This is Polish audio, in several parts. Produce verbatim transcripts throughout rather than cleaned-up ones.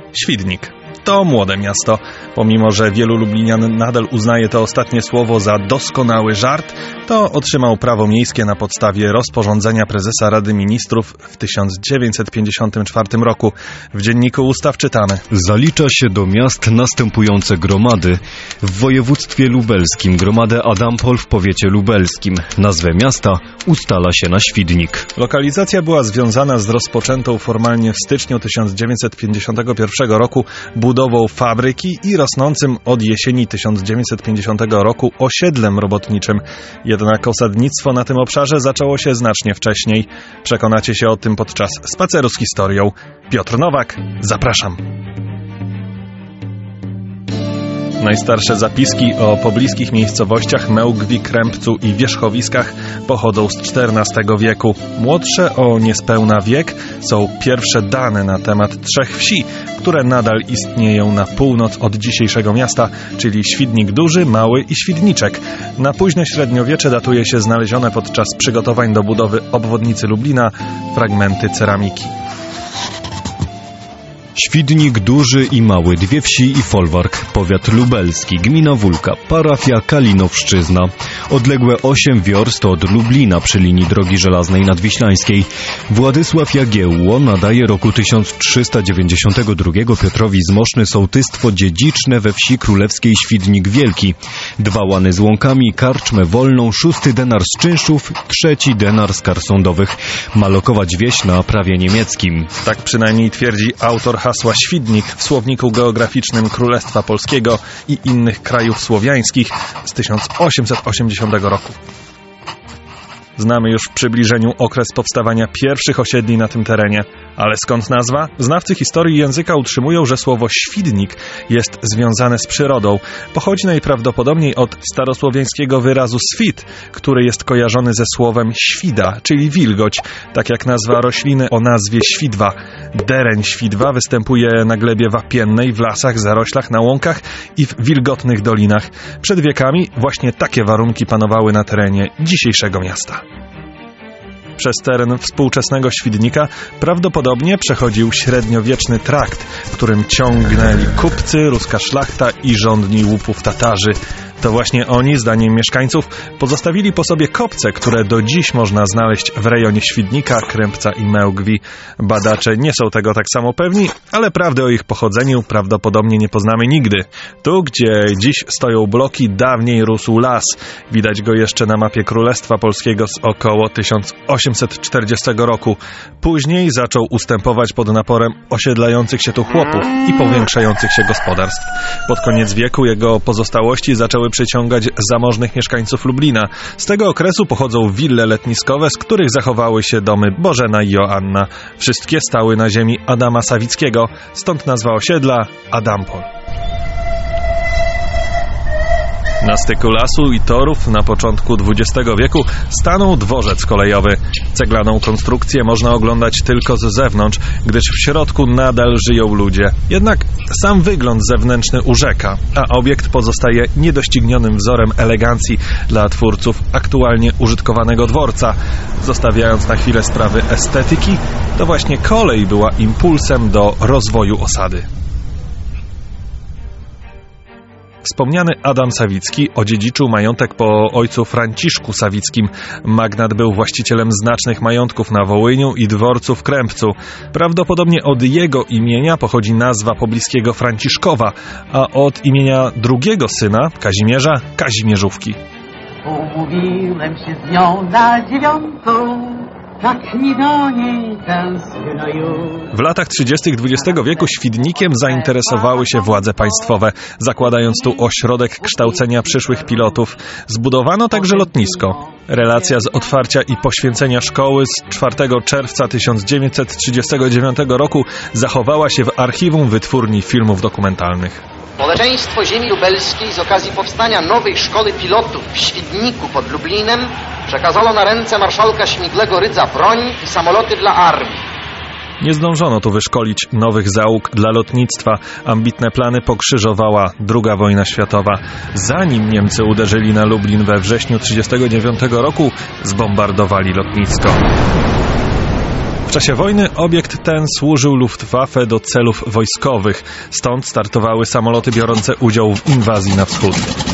Świdnik. To młode miasto. Pomimo że wielu lublinian nadal uznaje to ostatnie słowo za doskonały żart, to otrzymał prawo miejskie na podstawie rozporządzenia prezesa Rady Ministrów w tysiąc dziewięćset pięćdziesiątym czwartym roku. W Dzienniku Ustaw czytamy: Zalicza się do miast następujące gromady. W województwie lubelskim gromadę Adampol w powiecie lubelskim. Nazwę miasta ustala się na Świdnik. Lokalizacja była związana z rozpoczętą formalnie w styczniu tysiąc dziewięćset pięćdziesiątego pierwszego roku budową fabryki i rosnącym od jesieni tysiąc dziewięćset pięćdziesiątego roku osiedlem robotniczym. Jednak osadnictwo na tym obszarze zaczęło się znacznie wcześniej. Przekonacie się o tym podczas spaceru z historią. Piotr Nowak, zapraszam. Najstarsze zapiski o pobliskich miejscowościach Mełgwi, Krępcu i wierzchowiskach pochodzą z czternastego wieku. Młodsze o niespełna wiek są pierwsze dane na temat trzech wsi, które nadal istnieją na północ od dzisiejszego miasta, czyli Świdnik Duży, Mały i Świdniczek. Na późne średniowiecze datuje się znalezione podczas przygotowań do budowy obwodnicy Lublina fragmenty ceramiki. Świdnik Duży i Mały, dwie wsi i folwark, powiat lubelski, gmina Wólka, parafia Kalinowszczyzna. Odległe osiem wiorst od Lublina przy linii drogi żelaznej nadwiślańskiej. Władysław Jagiełło nadaje roku tysiąc trzysta dziewięćdziesiątego drugiego Piotrowi z Moszny sołtystwo dziedziczne we wsi królewskiej Świdnik Wielki. Dwa łany z łąkami, karczmę wolną, szósty denar z czynszów, trzeci denar z kar sądowych. Ma lokować wieś na prawie niemieckim. Tak przynajmniej twierdzi autor hasła Świdnik w słowniku geograficznym Królestwa Polskiego i innych krajów słowiańskich z tysiąc osiemset osiemdziesiątego roku. Znamy już w przybliżeniu okres powstawania pierwszych osiedli na tym terenie. Ale skąd nazwa? Znawcy historii języka utrzymują, że słowo świdnik jest związane z przyrodą. Pochodzi najprawdopodobniej od starosłowiańskiego wyrazu swid, który jest kojarzony ze słowem świda, czyli wilgoć, tak jak nazwa rośliny o nazwie świdwa. Dereń świdwa występuje na glebie wapiennej, w lasach, zaroślach, na łąkach i w wilgotnych dolinach. Przed wiekami właśnie takie warunki panowały na terenie dzisiejszego miasta. Przez teren współczesnego Świdnika prawdopodobnie przechodził średniowieczny trakt, którym ciągnęli kupcy, ruska szlachta i żądni łupów Tatarzy. To właśnie oni, zdaniem mieszkańców, pozostawili po sobie kopce, które do dziś można znaleźć w rejonie Świdnika, Krępca i Mełgwi. Badacze nie są tego tak samo pewni, ale prawdy o ich pochodzeniu prawdopodobnie nie poznamy nigdy. Tu, gdzie dziś stoją bloki, dawniej rósł las. Widać go jeszcze na mapie Królestwa Polskiego z około tysiąc osiemset czterdziestego roku. Później zaczął ustępować pod naporem osiedlających się tu chłopów i powiększających się gospodarstw. Pod koniec wieku jego pozostałości zaczęły przyciągać zamożnych mieszkańców Lublina. Z tego okresu pochodzą wille letniskowe, z których zachowały się domy Bożena i Joanna. Wszystkie stały na ziemi Adama Sawickiego, stąd nazwa osiedla Adampol. Na styku lasu i torów na początku dwudziestego wieku stanął dworzec kolejowy. Ceglaną konstrukcję można oglądać tylko z zewnątrz, gdyż w środku nadal żyją ludzie. Jednak sam wygląd zewnętrzny urzeka, a obiekt pozostaje niedoścignionym wzorem elegancji dla twórców aktualnie użytkowanego dworca. Zostawiając na chwilę sprawy estetyki, to właśnie kolej była impulsem do rozwoju osady. Wspomniany Adam Sawicki odziedziczył majątek po ojcu Franciszku Sawickim. Magnat był właścicielem znacznych majątków na Wołyniu i dworcu w Krępcu. Prawdopodobnie od jego imienia pochodzi nazwa pobliskiego Franciszkowa, a od imienia drugiego syna, Kazimierza, Kazimierzówki. Umówiłem się z nią na dziewiątą. Tak mi do niej tęskno już. W latach trzydziestych dwudziestego wieku Świdnikiem zainteresowały się władze państwowe, zakładając tu ośrodek kształcenia przyszłych pilotów. Zbudowano także lotnisko. Relacja z otwarcia i poświęcenia szkoły z czwartego czerwca tysiąc dziewięćset trzydziestego dziewiątego roku zachowała się w archiwum Wytwórni Filmów Dokumentalnych. Społeczeństwo ziemi lubelskiej z okazji powstania nowej szkoły pilotów w Świdniku pod Lublinem przekazało na ręce marszałka Śmiglego Rydza broń i samoloty dla armii. Nie zdążono tu wyszkolić nowych załóg dla lotnictwa. Ambitne plany pokrzyżowała druga wojna światowa. Zanim Niemcy uderzyli na Lublin we wrześniu tysiąc dziewięćset trzydziestego dziewiątego roku, zbombardowali lotnisko. W czasie wojny obiekt ten służył Luftwaffe do celów wojskowych. Stąd startowały samoloty biorące udział w inwazji na wschód.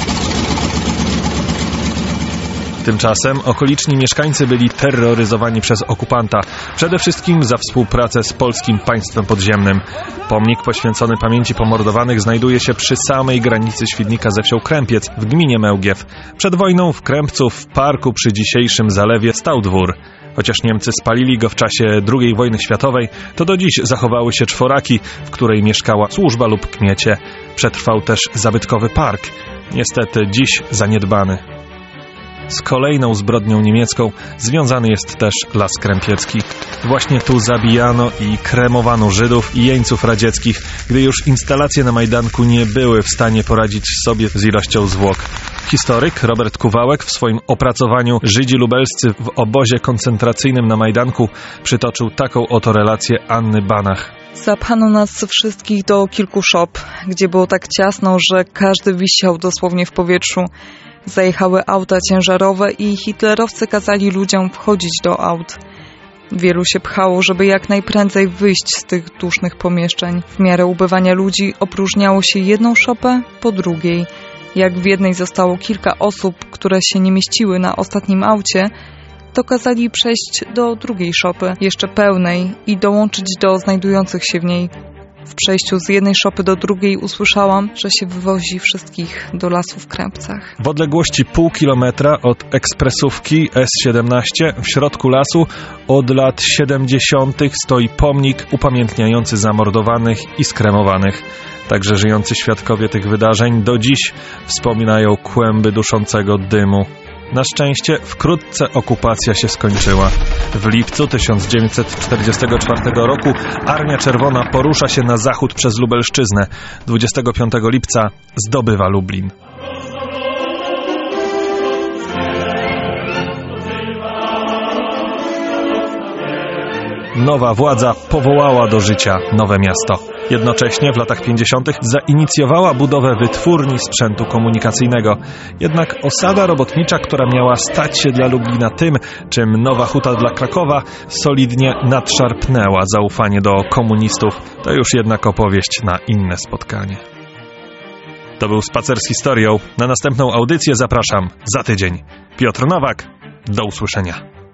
Tymczasem okoliczni mieszkańcy byli terroryzowani przez okupanta, przede wszystkim za współpracę z polskim państwem podziemnym. Pomnik poświęcony pamięci pomordowanych znajduje się przy samej granicy Świdnika ze wsią Krępiec w gminie Mełgiew. Przed wojną w Krępcu w parku przy dzisiejszym zalewie stał dwór. Chociaż Niemcy spalili go w czasie drugiej wojny światowej, to do dziś zachowały się czworaki, w której mieszkała służba lub kmiecie. Przetrwał też zabytkowy park, niestety dziś zaniedbany. Z kolejną zbrodnią niemiecką związany jest też Las Krępiecki. Właśnie tu zabijano i kremowano Żydów i jeńców radzieckich, gdy już instalacje na Majdanku nie były w stanie poradzić sobie z ilością zwłok. Historyk Robert Kuwałek w swoim opracowaniu Żydzi lubelscy w obozie koncentracyjnym na Majdanku przytoczył taką oto relację Anny Banach. Zapchano nas wszystkich do kilku szop, gdzie było tak ciasno, że każdy wisiał dosłownie w powietrzu. Zajechały auta ciężarowe i hitlerowcy kazali ludziom wchodzić do aut. Wielu się pchało, żeby jak najprędzej wyjść z tych dusznych pomieszczeń. W miarę ubywania ludzi opróżniało się jedną szopę po drugiej. Jak w jednej zostało kilka osób, które się nie mieściły na ostatnim aucie, to kazali przejść do drugiej szopy, jeszcze pełnej, i dołączyć do znajdujących się w niej. W przejściu z jednej szopy do drugiej usłyszałam, że się wywozi wszystkich do lasu w Krępcach. W odległości pół kilometra od ekspresówki S siedemnaście w środku lasu od lat siedemdziesiątych stoi pomnik upamiętniający zamordowanych i skremowanych. Także żyjący świadkowie tych wydarzeń do dziś wspominają kłęby duszącego dymu. Na szczęście wkrótce okupacja się skończyła. W lipcu tysiąc dziewięćset czterdziestego czwartego roku Armia Czerwona porusza się na zachód przez Lubelszczyznę. dwudziestego piątego lipca zdobywa Lublin. Nowa władza powołała do życia nowe miasto. Jednocześnie w latach pięćdziesiątych zainicjowała budowę wytwórni sprzętu komunikacyjnego. Jednak osada robotnicza, która miała stać się dla Lublina tym, czym Nowa Huta dla Krakowa, solidnie nadszarpnęła zaufanie do komunistów. To już jednak opowieść na inne spotkanie. To był Spacer z historią. Na następną audycję zapraszam za tydzień. Piotr Nowak. Do usłyszenia.